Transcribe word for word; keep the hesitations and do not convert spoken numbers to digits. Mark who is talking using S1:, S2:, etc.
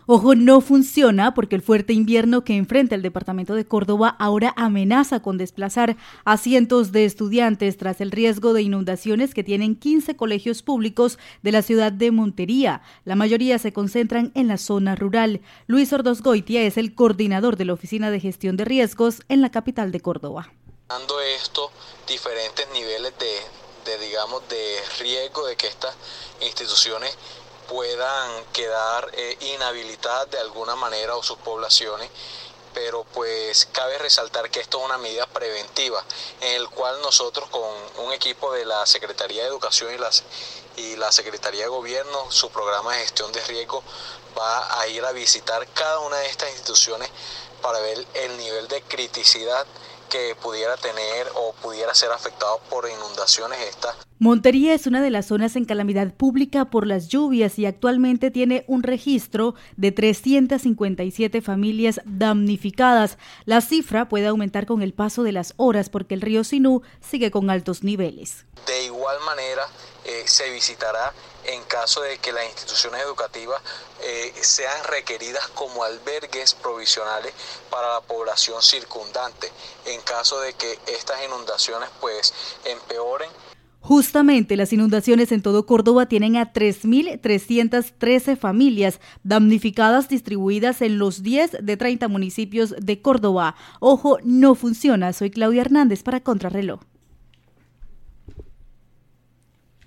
S1: Ojo, no funciona porque el fuerte invierno que enfrenta el departamento de Córdoba ahora amenaza con desplazar a cientos de estudiantes tras el riesgo de inundaciones que tienen quince colegios públicos de la ciudad de Montería. La mayoría se concentran en la zona rural. Luis Ordosgoitia es el coordinador de la Oficina de Gestión de Riesgos en la capital de Córdoba.
S2: Dando esto diferentes niveles de, de digamos, de riesgo de que estas instituciones puedan quedar eh, inhabilitadas de alguna manera o sus poblaciones, pero pues cabe resaltar que esto es una medida preventiva en el cual nosotros con un equipo de la Secretaría de Educación y, las, y la Secretaría de Gobierno, su programa de gestión de riesgo va a ir a visitar cada una de estas instituciones para ver el nivel de criticidad que pudiera tener o pudiera ser afectado por inundaciones estas.
S1: Montería es una de las zonas en calamidad pública por las lluvias y actualmente tiene un registro de trescientas cincuenta y siete familias damnificadas. La cifra puede aumentar con el paso de las horas porque el río Sinú sigue con altos niveles.
S2: De igual manera, eh, se visitará en caso de que las instituciones educativas eh, sean requeridas como albergues provisionales para la población circundante, en caso de que estas inundaciones pues empeoren.
S1: Justamente las inundaciones en todo Córdoba tienen a tres mil trescientas trece familias damnificadas distribuidas en los diez de treinta municipios de Córdoba. Ojo, no funciona. Soy Claudia Hernández para Contrarreloj.